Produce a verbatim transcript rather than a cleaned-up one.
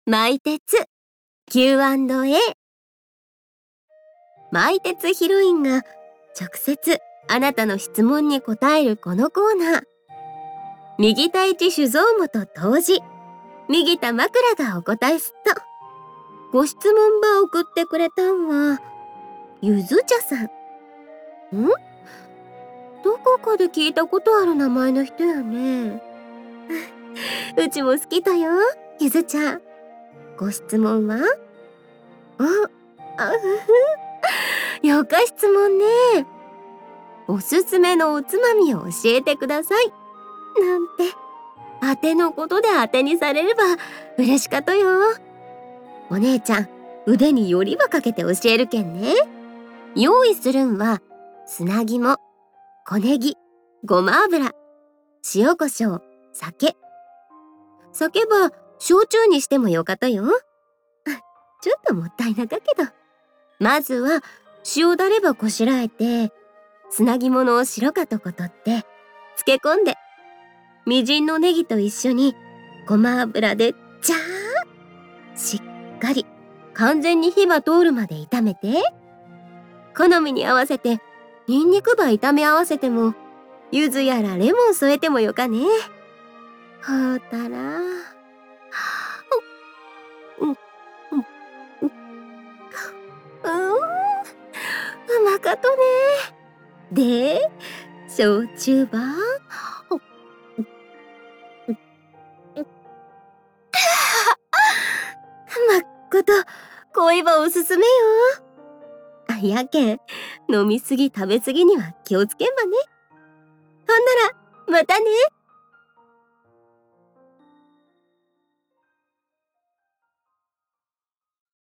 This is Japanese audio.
マイテツ キューアンドエー。 マイテツヒロインが直接あなたの質問に答えるこのコーナー。右田一酒造元杜氏、右田枕がお答えすっと。ご質問ば送ってくれたんはゆず茶さん。ん？どこかで聞いたことある名前の人やね。うちも好きだよ、ゆずちゃん。ご質問は？あ、あふふ。よか質問ね。おすすめのおつまみを教えてください。なんて、当てのことで当てにされれば嬉しかとよ。お姉ちゃん、腕によりばかけて教えるけんね。用意するんは、砂肝、小ネギ、ごま油、塩コショウ、酒。酒ば焼酎にしてもよかとよ。ちょっともったいなかけど。まずは塩だればこしらえて、砂肝の白かとこ取って漬け込んで、みじんのネギと一緒にごま油でジャーしっかり完全に火が通るまで炒めて、好みに合わせてニンニクば炒め合わせても、柚子やらレモン添えてもよかね。ほうたらうんうんうまかとね。で、焼酎ばまっこと恋ばおすすめよ。あ、やけん飲みすぎ食べすぎには気をつけんばね。ほんならまたね。